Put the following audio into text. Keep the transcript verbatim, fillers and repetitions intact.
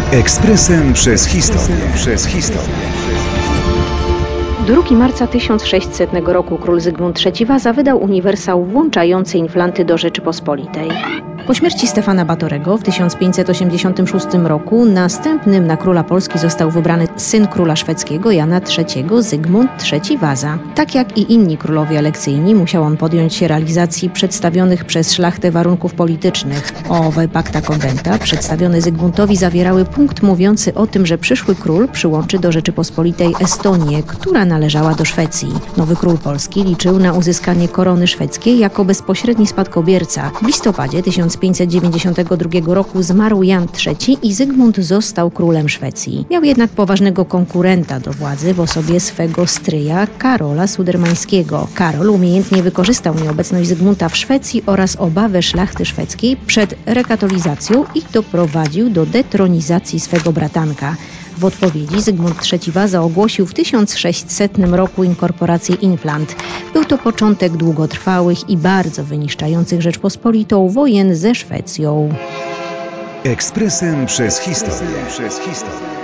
Ekspresem przez historię. Przez historię. drugiego marca tysiąc sześćsetnego roku król Zygmunt trzeci Waza wydał uniwersał włączający inflanty do Rzeczypospolitej. Po śmierci Stefana Batorego w tysiąc pięćset osiemdziesiątym szóstym roku następnym na króla Polski został wybrany syn króla szwedzkiego Jana trzeciego, Zygmunt trzeci Waza. Tak jak i inni królowie elekcyjni musiał on podjąć się realizacji przedstawionych przez szlachtę warunków politycznych. Owe pacta conventa przedstawione Zygmuntowi zawierały punkt mówiący o tym, że przyszły król przyłączy do Rzeczypospolitej Estonię, która należała do Szwecji. Nowy król Polski liczył na uzyskanie korony szwedzkiej jako bezpośredni spadkobierca. W listopadzie tysiąc pięćset dziewięćdziesiątego drugiego roku zmarł Jan trzeci i Zygmunt został królem Szwecji. Miał jednak poważnego konkurenta do władzy w osobie swego stryja Karola Sudermańskiego. Karol umiejętnie wykorzystał nieobecność Zygmunta w Szwecji oraz obawę szlachty szwedzkiej przed rekatolizacją i doprowadził do detronizacji swego bratanka. W odpowiedzi Zygmunt trzeci Waza ogłosił w tysiąc sześćsetnym roku inkorporację inflant. Był to początek długotrwałych i bardzo wyniszczających Rzeczpospolitą wojen ze Szwecją. Ekspresem przez historię. Przez historię.